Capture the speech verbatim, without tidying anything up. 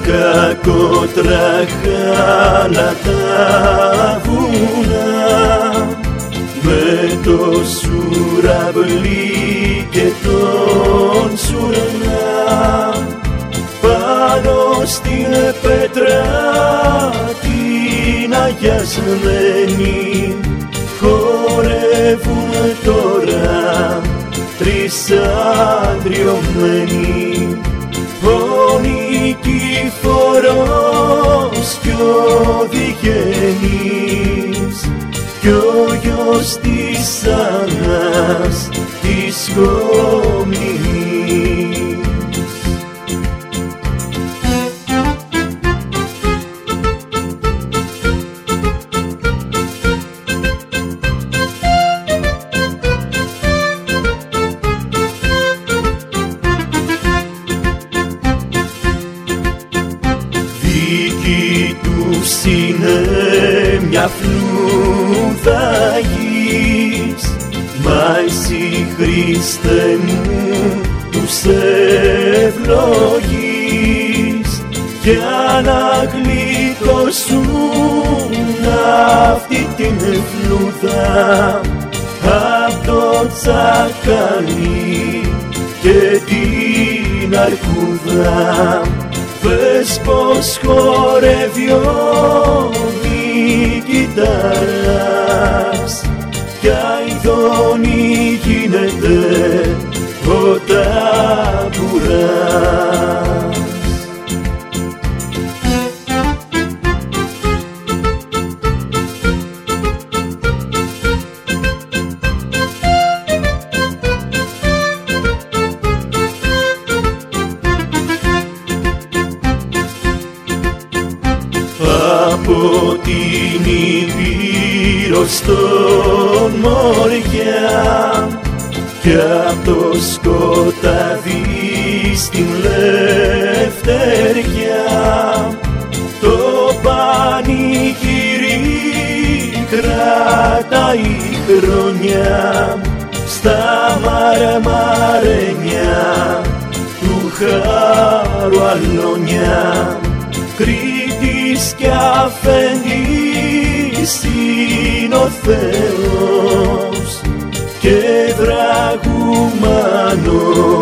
κακοτραχάλα τα βουνά, με το σουραβλί και τον σουρνά, πάνω στην πέτρα την αγιασμένη, χορεύουν τώρα τρεις αγριωμένοι, ο νικηφόρος κι ο Διγενής κι ο γιος της Άννας της Κομνηνής. Δική τους είναι μια φλούδα γης, μα εσύ Χριστέ μου τους ευλογείς, για να γλιτώσουν αυτή την φλούδα απ' το τσακαλί και την αρκούδα. Πες πως χορεύει ο Νικητάρας κι αηδόνι γίνεται ο ταμπουράς. Από την Ήπειρο στον Μοριά κι απ' το σκοτάδι στην Λευτεριά, το πανηγύρι κρατάει χρόνια στα μαρμαρένια του χάρου αλόνια. Κρήτης κι αφέντης είναι ο Θεός και δραγουμάνος